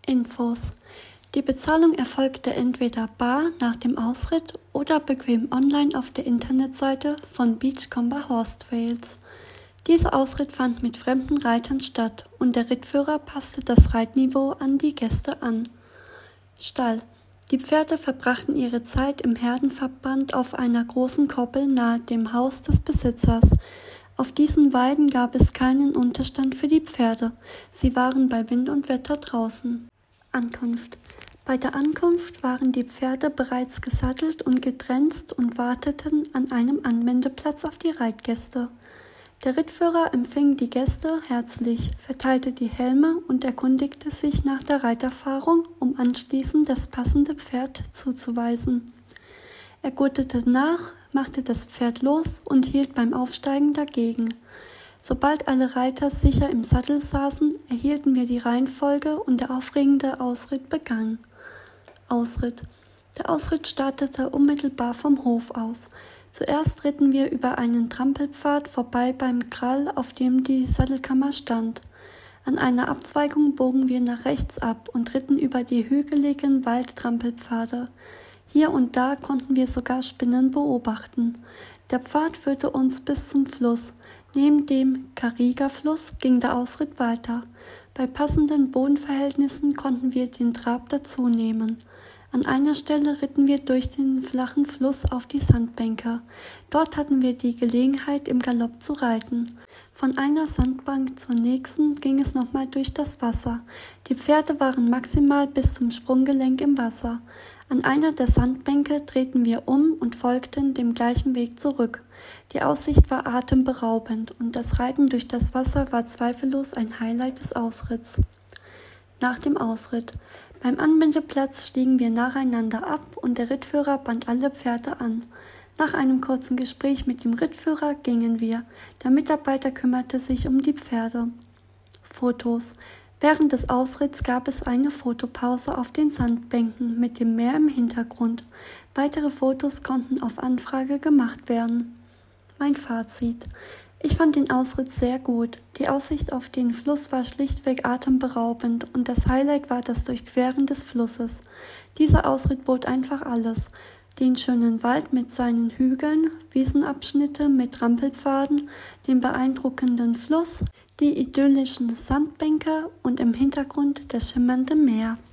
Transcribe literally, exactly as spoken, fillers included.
Infos: Die Bezahlung erfolgte entweder bar nach dem Ausritt oder bequem online auf der Internetseite von Beachcomber Horse Trails. Dieser Ausritt fand mit fremden Reitern statt und der Rittführer passte das Reitniveau an die Gäste an. Stall: Die Pferde verbrachten ihre Zeit im Herdenverband auf einer großen Koppel nahe dem Haus des Besitzers. Auf diesen Weiden gab es keinen Unterstand für die Pferde, sie waren bei Wind und Wetter draußen. Ankunft: Bei der Ankunft waren die Pferde bereits gesattelt und getränzt und warteten an einem Anwendeplatz auf die Reitgäste. Der Rittführer empfing die Gäste herzlich, verteilte die Helme und erkundigte sich nach der Reiterfahrung, um anschließend das passende Pferd zuzuweisen. Er gurtete nach, machte das Pferd los und hielt beim Aufsteigen dagegen. Sobald alle Reiter sicher im Sattel saßen, erhielten wir die Reihenfolge und der aufregende Ausritt begann. Ausritt: Der Ausritt startete unmittelbar vom Hof aus. Zuerst ritten wir über einen Trampelpfad vorbei beim Krall, auf dem die Sattelkammer stand. An einer Abzweigung bogen wir nach rechts ab und ritten über die hügeligen Waldtrampelpfade. Hier und da konnten wir sogar Spinnen beobachten. Der Pfad führte uns bis zum Fluss. Neben dem Kariga-Fluss ging der Ausritt weiter. Bei passenden Bodenverhältnissen konnten wir den Trab dazu nehmen. An einer Stelle ritten wir durch den flachen Fluss auf die Sandbänke. Dort hatten wir die Gelegenheit, im Galopp zu reiten. Von einer Sandbank zur nächsten ging es nochmal durch das Wasser. Die Pferde waren maximal bis zum Sprunggelenk im Wasser. An einer der Sandbänke drehten wir um und folgten dem gleichen Weg zurück. Die Aussicht war atemberaubend und das Reiten durch das Wasser war zweifellos ein Highlight des Ausritts. Nach dem Ausritt: Beim Anbindeplatz stiegen wir nacheinander ab und der Rittführer band alle Pferde an. Nach einem kurzen Gespräch mit dem Rittführer gingen wir. Der Mitarbeiter kümmerte sich um die Pferde. Fotos: Während des Ausritts gab es eine Fotopause auf den Sandbänken mit dem Meer im Hintergrund. Weitere Fotos konnten auf Anfrage gemacht werden. Mein Fazit: Ich fand den Ausritt sehr gut. Die Aussicht auf den Fluss war schlichtweg atemberaubend und das Highlight war das Durchqueren des Flusses. Dieser Ausritt bot einfach alles: Den schönen Wald mit seinen Hügeln, Wiesenabschnitte mit Trampelpfaden, den beeindruckenden Fluss, die idyllischen Sandbänke und im Hintergrund das schimmernde Meer.